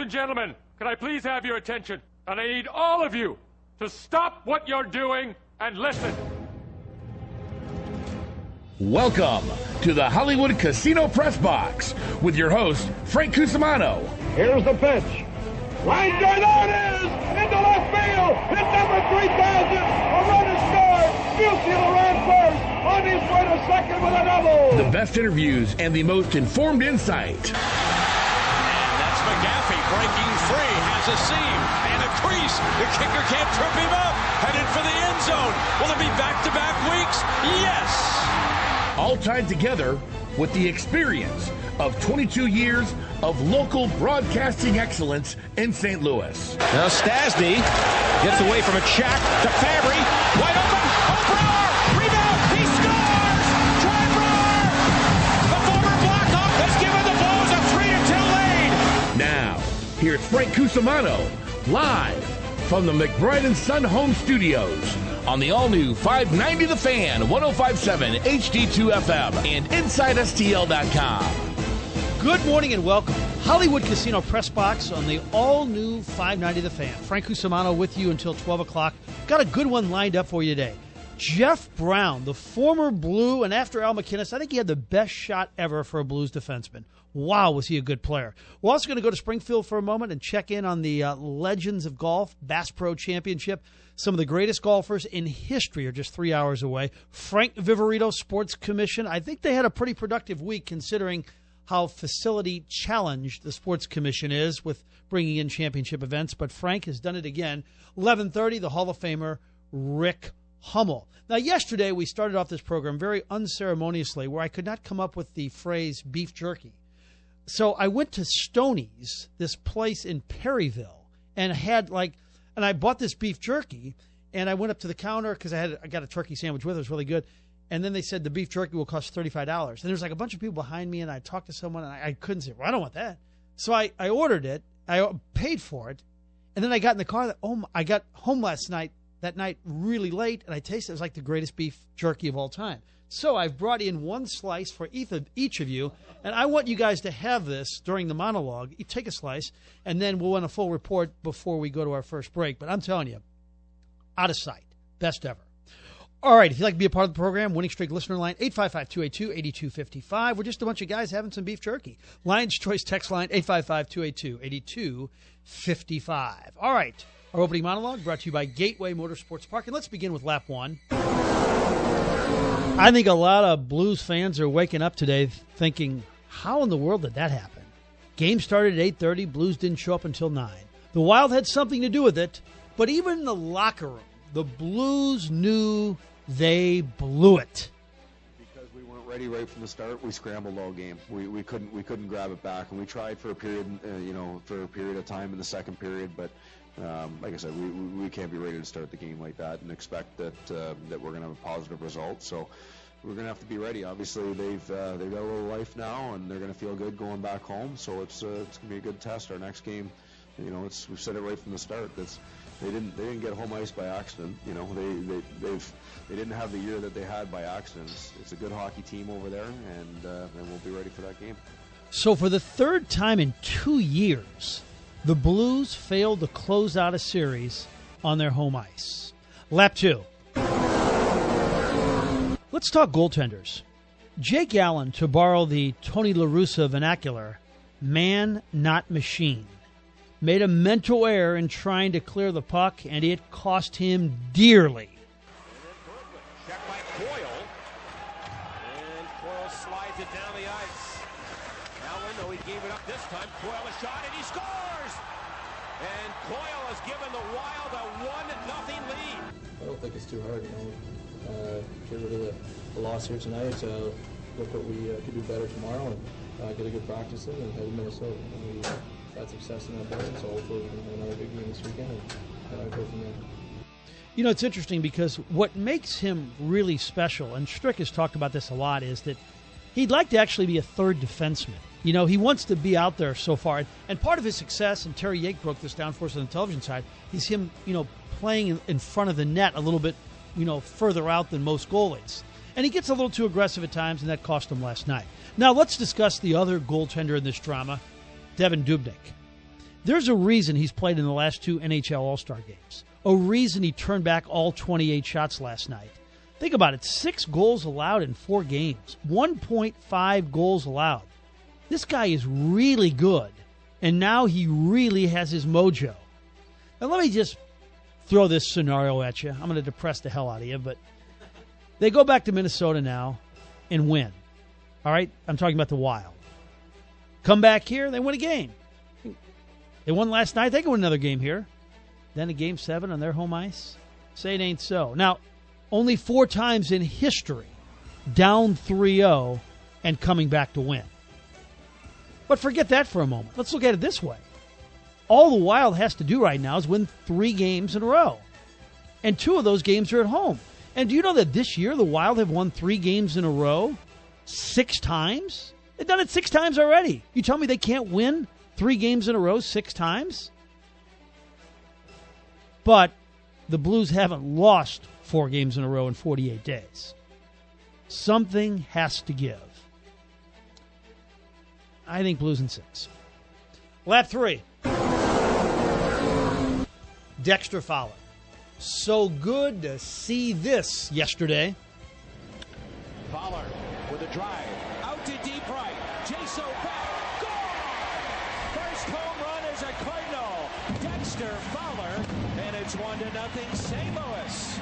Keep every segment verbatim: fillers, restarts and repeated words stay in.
and gentlemen, can I please have your attention? And I need all of you to stop what you're doing and listen. Welcome to the Hollywood Casino Press Box with your host, Frank Cusimano. Here's the pitch. Line drive, there it is! Into left field! Hit number three thousand! A run is scored! Musial ran first! On his way to second with a double! The best interviews and the most informed insight. And that's McGaffey breaking free, has a seam and a crease. The kicker can't trip him up. Headed for the end zone. Will it be back-to-back weeks? Yes! All tied together with the experience of twenty-two years of local broadcasting excellence in Saint Louis. Now Stasny gets away from a check to Fabry. Wide open. Oh, Brouwer! Rebound! He scores! Troy Brouwer! The former Blackhawk has given the Blues a three to two lead. Now, here's Frank Cusimano, live from the McBride and Son Home Studios on the all-new five ninety The Fan, one oh five point seven H D two F M, and Inside S T L dot com. Good morning and welcome. Hollywood Casino Press Box on the all-new five ninety The Fan. Frank Cusimano with you until twelve o'clock. Got a good one lined up for you today. Jeff Brown, the former Blue, and after Al McInnes, I think he had the best shot ever for a Blues defenseman. Wow, was he a good player. We're also going to go to Springfield for a moment and check in on the uh, Legends of Golf Bass Pro Championship. Some of the greatest golfers in history are just three hours away. Frank Viverito Sports Commission. I think they had a pretty productive week considering how facility challenged the Sports Commission is with bringing in championship events. But Frank has done it again. eleven thirty, the Hall of Famer Rick Hummel. Now, yesterday we started off this program very unceremoniously where I could not come up with the phrase beef jerky. So I went to Stoney's, this place in Perryville, and had like, and I bought this beef jerky, and I went up to the counter because I had I got a turkey sandwich with it. It was really good. And then they said the beef jerky will cost thirty-five dollars. And there's like a bunch of people behind me, and I talked to someone, and I, I couldn't say, well, I don't want that. So I, I ordered it. I paid for it. And then I got in the car. That, oh, my, I got home last night, that night really late, and I tasted it. It was like the greatest beef jerky of all time. So I've brought in one slice for each of, each of you, and I want you guys to have this during the monologue. You take a slice, and then we'll run a full report before we go to our first break. But I'm telling you, out of sight, best ever. All right, if you'd like to be a part of the program, Winning Streak listener line, eight five five, two eight two, eight two five five. We're just a bunch of guys having some beef jerky. Lion's Choice text line, eight five five, two eight two, eight two five five. All right, our opening monologue brought to you by Gateway Motorsports Park. And let's begin with lap one. I think a lot of Blues fans are waking up today thinking, how in the world did that happen? Game started at eight thirty. Blues didn't show up until nine. The Wild had something to do with it, but even in the locker room, the Blues knew they blew it. Because we weren't ready right from the start, we scrambled all game. We we couldn't we couldn't grab it back, and we tried for a period, uh, you know, for a period of time in the second period. But um, like I said, we, we we can't be ready to start the game like that and expect that uh, that we're going to have a positive result. So we're going to have to be ready. Obviously, they've uh, they've got a little life now, and they're going to feel good going back home. So it's uh, it's going to be a good test. Our next game, you know, it's we've said it right from the start. That's They didn't. They didn't get home ice by accident. You know, they they they've they didn't have the year that they had by accident. It's, it's a good hockey team over there, and uh, and we'll be ready for that game. So for the third time in two years, the Blues failed to close out a series on their home ice. Lap two. Let's talk goaltenders. Jake Allen, to borrow the Tony La Russa vernacular, man, not machine, made a mental error in trying to clear the puck, and it cost him dearly. Check by Coyle. And Coyle slides it down the ice. Allen, though he gave it up this time, Coyle a shot, and he scores! And Coyle has given the Wild a one nothing lead. I don't think it's too hard, you know. Uh, get rid of the, the loss here tonight. Uh, look what we uh, could do better tomorrow, and uh, get a good practice in and head to Minnesota. And we, uh, had success in that business, so hopefully we can have another big game this weekend and uh, go from there. You know, it's interesting because what makes him really special, and Strick has talked about this a lot, is that he'd like to actually be a third defenseman. You know, he wants to be out there so far. And part of his success, and Terry Yake broke this down for us on the television side, is him, you know, playing in front of the net a little bit, you know, further out than most goalies. And he gets a little too aggressive at times, and that cost him last night. Now, let's discuss the other goaltender in this drama, Devan Dubnyk. There's a reason he's played in the last two N H L All-Star games. A reason he turned back all twenty-eight shots last night. Think about it. Six goals allowed in four games. one point five goals allowed. This guy is really good. And now he really has his mojo. Now let me just throw this scenario at you. I'm going to depress the hell out of you, but they go back to Minnesota now and win. All right? I'm talking about the Wild. Come back here, they win a game. They won last night, they can win another game here. Then a game seven on their home ice. Say it ain't so. Now, only four times in history, down three oh and coming back to win. But forget that for a moment. Let's look at it this way. All the Wild has to do right now is win three games in a row. And two of those games are at home. And do you know that this year the Wild have won three games in a row six times? They've done it six times already. You tell me they can't win three games in a row six times? But the Blues haven't lost four games in a row in forty-eight days. Something has to give. I think Blues in six. Lap three. Dexter Fowler. So good to see this yesterday. Fowler with a drive. Out to deep right. Jaso back. Goal! First home run is a Cardinal. Dexter Fowler. And it's one to nothing Saint Louis.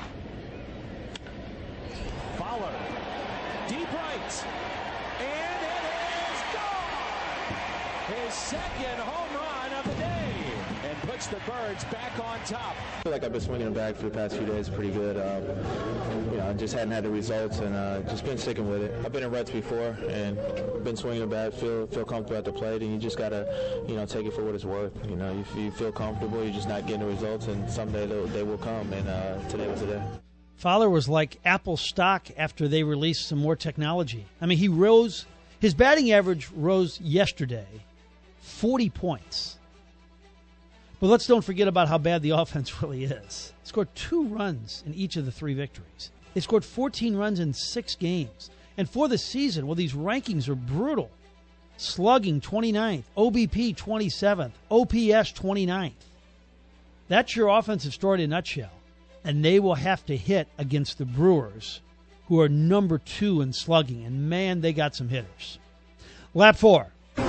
Fowler. Deep right. And it is gone! His second home run of the day. And puts the Birds back on top. I feel like I've been swinging the bag for the past few days pretty good. Um, you know, I just hadn't had the results and uh, just been sticking with it. I've been in Reds before and been swinging the bat, feel feel comfortable at the plate, and you just gotta, you know, take it for what it's worth. You know, if you feel comfortable, you're just not getting the results, and someday they will come. And uh, today was today. Fowler was like Apple stock after they released some more technology. I mean, he rose. His batting average rose yesterday, forty points. But let's don't forget about how bad the offense really is. They scored two runs in each of the three victories. They scored fourteen runs in six games. And for the season, well, these rankings are brutal. Slugging twenty-ninth, O B P twenty-seventh, O P S twenty-ninth. That's your offensive story in a nutshell. And they will have to hit against the Brewers, who are number two in slugging. And, man, they got some hitters. Lap four.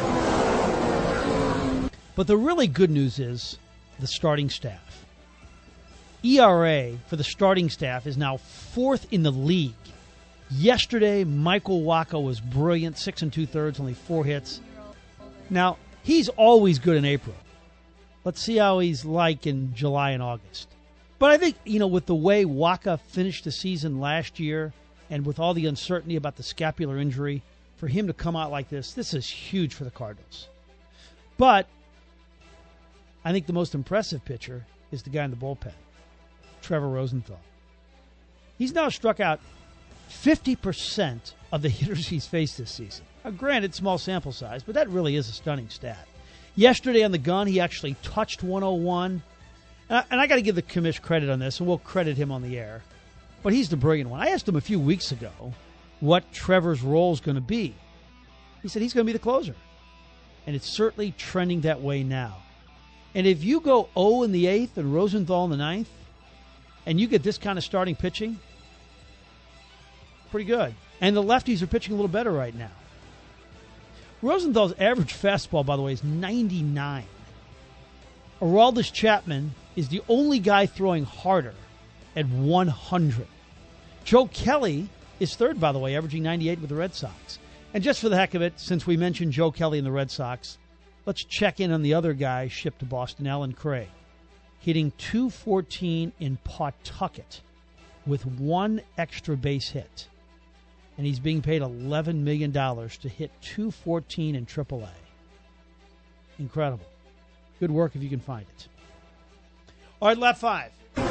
But the really good news is the starting staff. E R A for the starting staff is now fourth in the league. Yesterday, Michael Wacha was brilliant, six and two-thirds, only four hits. Now, he's always good in April. Let's see how he's like in July and August. But I think, you know, with the way Wacha finished the season last year and with all the uncertainty about the scapular injury, for him to come out like this, this is huge for the Cardinals. But I think the most impressive pitcher is the guy in the bullpen, Trevor Rosenthal. He's now struck out fifty percent of the hitters he's faced this season. Now, granted, small sample size, but that really is a stunning stat. Yesterday on the gun, he actually touched one oh one. And I, and I got to give the commish credit on this, and we'll credit him on the air. But he's the brilliant one. I asked him a few weeks ago what Trevor's role is going to be. He said he's going to be the closer. And it's certainly trending that way now. And if you go oh in the eighth and Rosenthal in the ninth, and you get this kind of starting pitching, pretty good. And the lefties are pitching a little better right now. Rosenthal's average fastball, by the way, is ninety-nine. Aroldis Chapman is the only guy throwing harder at one hundred. Joe Kelly is third, by the way, averaging ninety-eight with the Red Sox. And just for the heck of it, since we mentioned Joe Kelly and the Red Sox, let's check in on the other guy shipped to Boston, Alan Craig, hitting two fourteen in Pawtucket with one extra base hit. And he's being paid eleven million dollars to hit two fourteen in triple A. Incredible. Good work if you can find it. All right, lap five.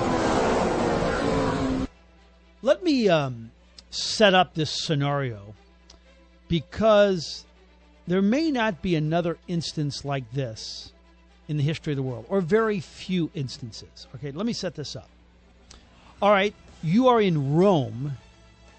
Let me um, set up this scenario because there may not be another instance like this in the history of the world, or very few instances. Okay, let me set this up. All right, you are in Rome,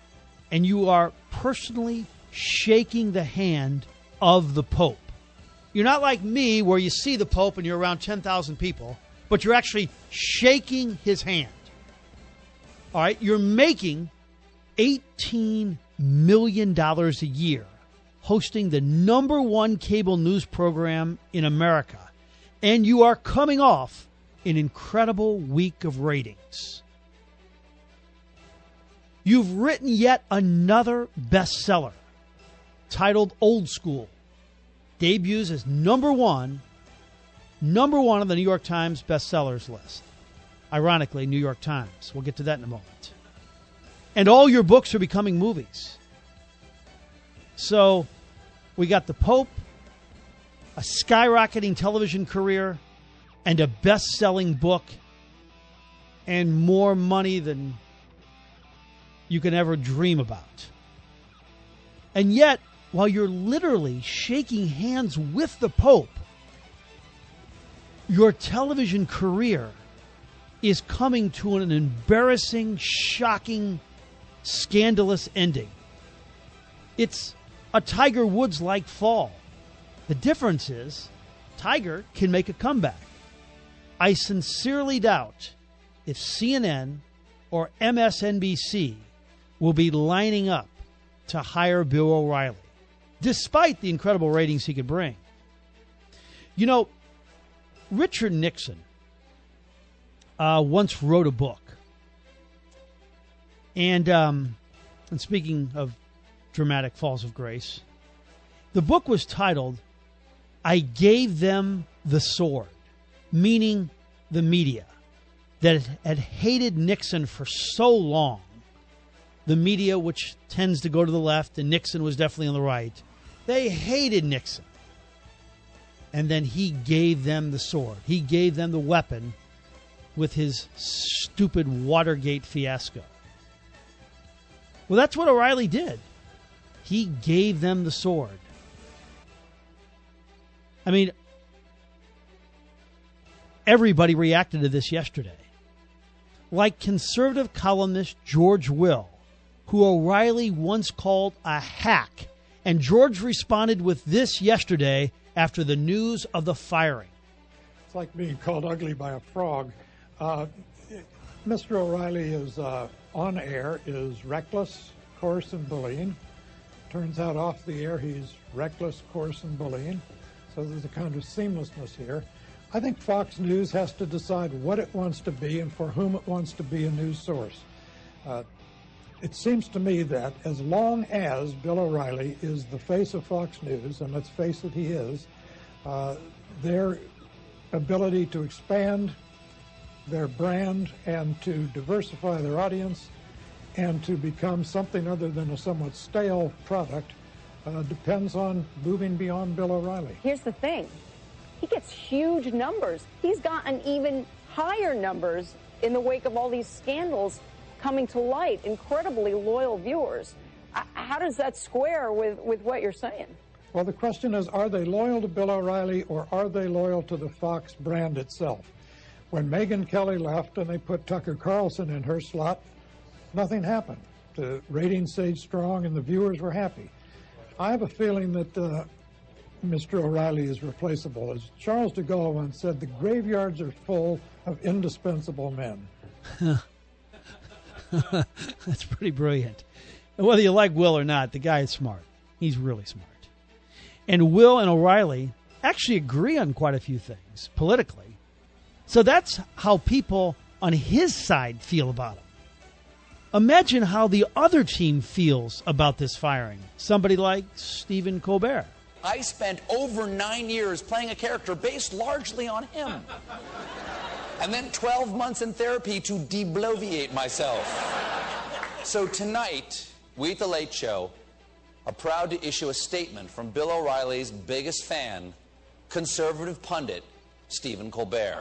and you are personally shaking the hand of the Pope. You're not like me where you see the Pope and you're around ten thousand people, but you're actually shaking his hand. All right? You're making eighteen million dollars a year hosting the number one cable news program in America, and you are coming off an incredible week of ratings. You've written yet another bestseller titled Old School. Debuts as number one, number one on the New York Times bestsellers list. Ironically, New York Times. We'll get to that in a moment. And all your books are becoming movies. So we got the Pope, a skyrocketing television career, and a best-selling book, and more money than you can ever dream about. And yet, while you're literally shaking hands with the Pope, your television career is coming to an embarrassing, shocking, scandalous ending. It's a Tiger Woods-like fall. The difference is Tiger can make a comeback. I sincerely doubt if C N N or M S N B C will be lining up to hire Bill O'Reilly, despite the incredible ratings he could bring. You know, Richard Nixon uh, once wrote a book. And, um, and speaking of dramatic falls of grace, the book was titled, I Gave Them the Sword, meaning the media that had hated Nixon for so long. The media, which tends to go to the left, and Nixon was definitely on the right, they hated Nixon. And then he gave them the sword. He gave them the weapon with his stupid Watergate fiasco. Well, that's what O'Reilly did. He gave them the sword. I mean, everybody reacted to this yesterday. Like conservative columnist George Will, who O'Reilly once called a hack. And George responded with this yesterday after the news of the firing. It's like being called ugly by a frog. Uh, Mister O'Reilly is uh, on air, is reckless, coarse, and bullying. Turns out off the air he's reckless, coarse, and bullying. So there's a kind of seamlessness here. I think Fox News has to decide what it wants to be and for whom it wants to be a news source. Uh, It seems to me that as long as Bill O'Reilly is the face of Fox News, and let's face it, he is, uh, their ability to expand their brand and to diversify their audience and to become something other than a somewhat stale product uh, depends on moving beyond Bill O'Reilly. Here's the thing. He gets huge numbers. He's gotten even higher numbers in the wake of all these scandals coming to light, incredibly loyal viewers. How does that square with, with what you're saying? Well, the question is, are they loyal to Bill O'Reilly or are they loyal to the Fox brand itself? When Megyn Kelly left and they put Tucker Carlson in her slot, nothing happened. The ratings stayed strong and the viewers were happy. I have a feeling that uh, Mister O'Reilly is replaceable. As Charles de Gaulle once said, the graveyards are full of indispensable men. That's pretty brilliant. And whether you like Will or not, the guy is smart. He's really smart. And Will and O'Reilly actually agree on quite a few things politically. So that's how people on his side feel about him. Imagine how the other team feels about this firing. Somebody like Stephen Colbert. I spent over nine years playing a character based largely on him. And then twelve months in therapy to debloviate myself. So tonight, we at The Late Show are proud to issue a statement from Bill O'Reilly's biggest fan, conservative pundit, Stephen Colbert.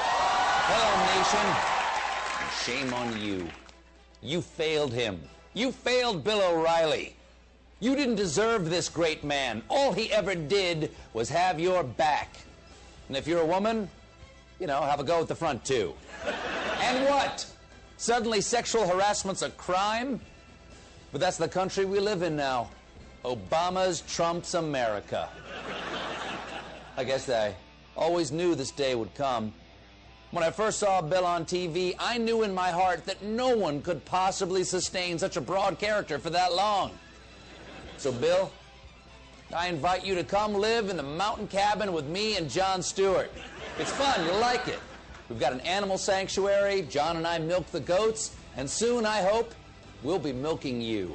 Hello, nation. Shame on you. You failed him. You failed Bill O'Reilly. You didn't deserve this great man. All he ever did was have your back. And if you're a woman, you know, have a go at the front, too. And what? Suddenly sexual harassment's a crime? But that's the country we live in now. Obama's Trump's America. I guess I always knew this day would come. When I first saw Bill on T V, I knew in my heart that no one could possibly sustain such a broad character for that long. So, Bill, I invite you to come live in the mountain cabin with me and Jon Stewart. It's fun, you'll like it. We've got an animal sanctuary, John and I milk the goats, and soon, I hope, we'll be milking you.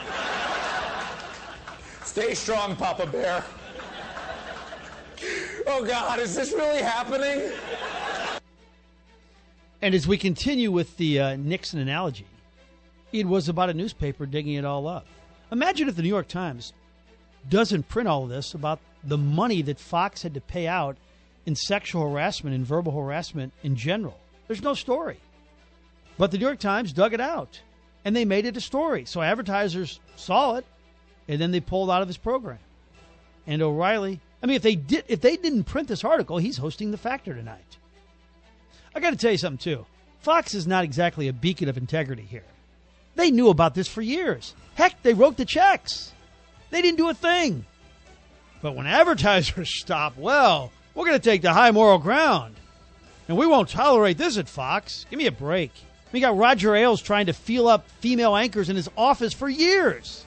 Stay strong, Papa Bear. Oh, God, is this really happening? And as we continue with the uh, Nixon analogy, it was about a newspaper digging it all up. Imagine if the New York Times doesn't print all of this about the money that Fox had to pay out in sexual harassment and verbal harassment in general. There's no story. But the New York Times dug it out, and they made it a story. So advertisers saw it, and then they pulled out of his program. And O'Reilly, I mean, if they did, if they didn't print this article, he's hosting The Factor tonight. I got to tell you something, too. Fox is not exactly a beacon of integrity here. They knew about this for years. Heck, they wrote the checks. They didn't do a thing. But when advertisers stop, well, we're going to take the high moral ground. And we won't tolerate this at Fox. Give me a break. We got Roger Ailes trying to feel up female anchors in his office for years.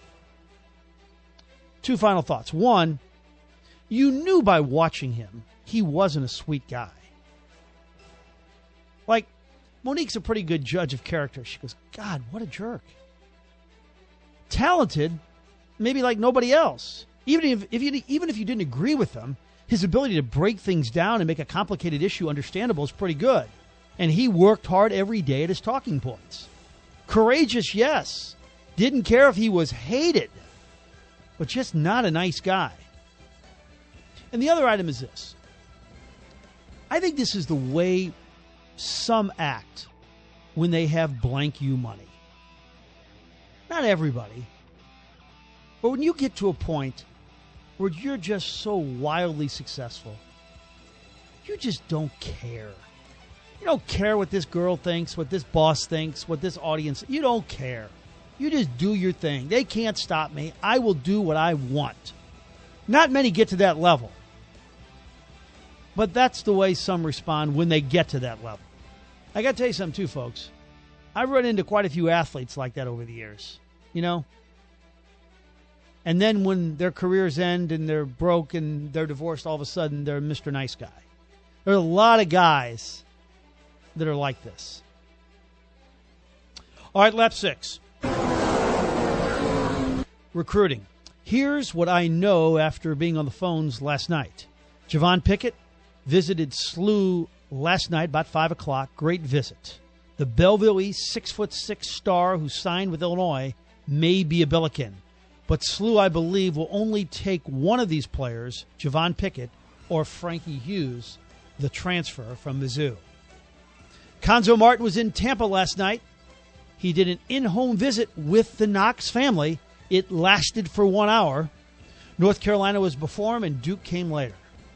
Two final thoughts. One, you knew by watching him he wasn't a sweet guy. Like, Monique's a pretty good judge of character. She goes, God, what a jerk. Talented, maybe like nobody else. Even if, if you, even if you didn't agree with him, his ability to break things down and make a complicated issue understandable is pretty good. And he worked hard every day at his talking points. Courageous, yes. Didn't care if he was hated, but just not a nice guy. And the other item is this. I think this is the way some act when they have blank you money. Not everybody. But when you get to a point where you're just so wildly successful, you just don't care. You don't care what this girl thinks, what this boss thinks, what this audience... You don't care. You just do your thing. They can't stop me. I will do what I want. Not many get to that level. But that's the way some respond when they get to that level. I got to tell you something, too, folks. I've run into quite a few athletes like that over the years. You know? And then when their careers end and they're broke and they're divorced, all of a sudden they're Mister Nice Guy. There are a lot of guys that are like this. All right, lap six. Recruiting. Here's what I know after being on the phones last night. Javon Pickett visited S L U last night about five o'clock. Great visit. The Belleville East six foot six star who signed with Illinois may be a Billiken. But S L U, I believe, will only take one of these players, Javon Pickett or Frankie Hughes, the transfer from Mizzou. Konzo Martin was in Tampa last night. He did an in-home visit with the Knox family. It lasted for one hour. North Carolina was before him, and Duke came later.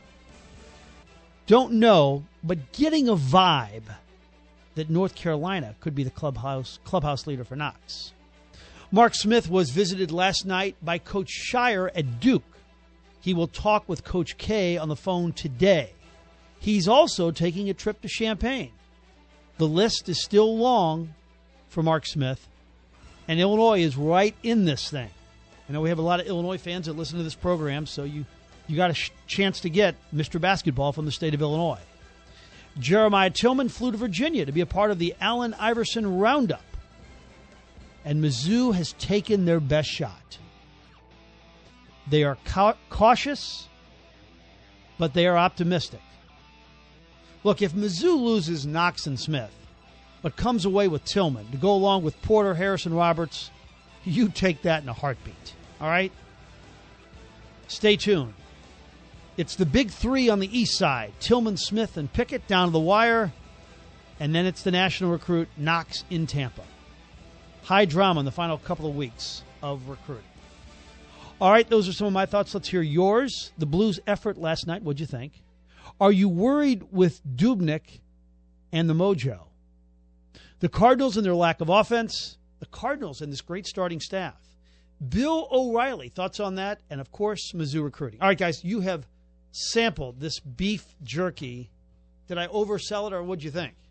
Don't know, but getting a vibe that North Carolina could be the clubhouse clubhouse leader for Knox. Mark Smith was visited last night by Coach Shire at Duke. He will talk with Coach K on the phone today. He's also taking a trip to Champaign. The list is still long for Mark Smith, and Illinois is right in this thing. I know we have a lot of Illinois fans that listen to this program, so you, you got a sh- chance to get Mister Basketball from the state of Illinois. Jeremiah Tillman flew to Virginia to be a part of the Allen Iverson Roundup. And Mizzou has taken their best shot. They are ca- cautious, but they are optimistic. Look, if Mizzou loses Knox and Smith, but comes away with Tillman to go along with Porter, Harrison, Roberts, you take that in a heartbeat. All right? Stay tuned. It's the big three on the east side, Tillman, Smith, and Pickett down to the wire. And then it's the national recruit, Knox in Tampa. High drama in the final couple of weeks of recruiting. All right, those are some of my thoughts. Let's hear yours. The Blues' effort last night, what'd you think? Are you worried with Dubnyk and the Mojo? The Cardinals and their lack of offense. The Cardinals and this great starting staff. Bill O'Reilly, thoughts on that? And, of course, Mizzou recruiting. All right, guys, you have sampled this beef jerky, did I oversell it, or what'd you think?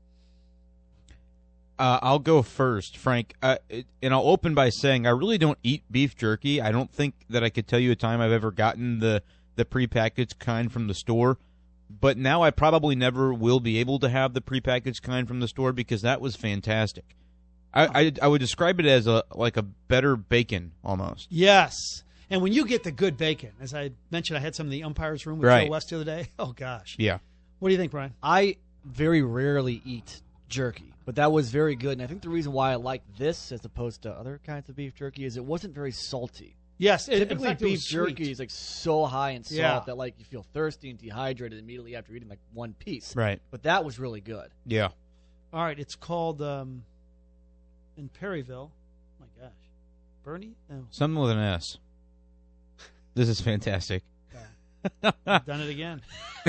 Uh, I'll go first, Frank, uh, it, and I'll open by saying I really don't eat beef jerky. I don't think that I could tell you a time I've ever gotten the, the prepackaged kind from the store, but now I probably never will be able to have the prepackaged kind from the store because that was fantastic. I, I, I would describe it as a like a better bacon almost. Yes. And when you get the good bacon, as I mentioned, I had some in the umpire's room with right. Joe West the other day. Oh, gosh. Yeah. What do you think, Brian? I very rarely eat jerky, but that was very good. And I think the reason why I like this as opposed to other kinds of beef jerky is it wasn't very salty. Yes. It, Typically, in fact, beef it was jerky sweet. is like so high in salt Yeah. that like you feel thirsty and dehydrated immediately after eating like one piece. Right. But that was really good. Yeah. All right. It's called um, in Perryville. Oh, my gosh. Bernie? No. Something with an S. This is fantastic. I've done it again.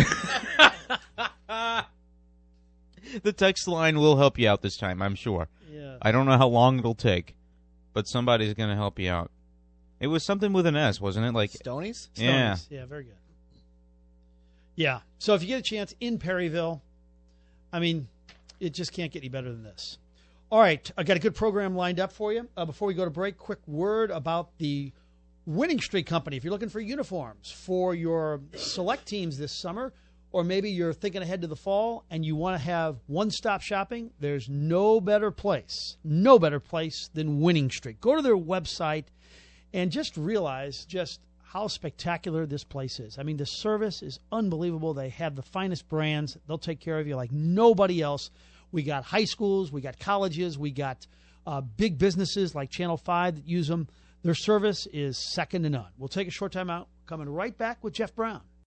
The text line will help you out this time, I'm sure. Yeah. I don't know how long it'll take, but somebody's going to help you out. It was something with an S, wasn't it? Like Stonies? Yeah. Stonies. Yeah, very good. Yeah. So if you get a chance in Perryville, I mean, it just can't get any better than this. All right. I got a good program lined up for you. Uh, before we go to break, quick word about the Winning Streak Company. If you're looking for uniforms for your select teams this summer, or maybe you're thinking ahead to the fall and you want to have one-stop shopping, there's no better place, no better place than Winning Streak. Go to their website and just realize just how spectacular this place is. I mean, the service is unbelievable. They have the finest brands. They'll take care of you like nobody else. We got high schools, we got colleges, we got uh, big businesses like Channel five that use them. Their service is second to none. We'll take a short time out. Coming right back with Jeff Brown.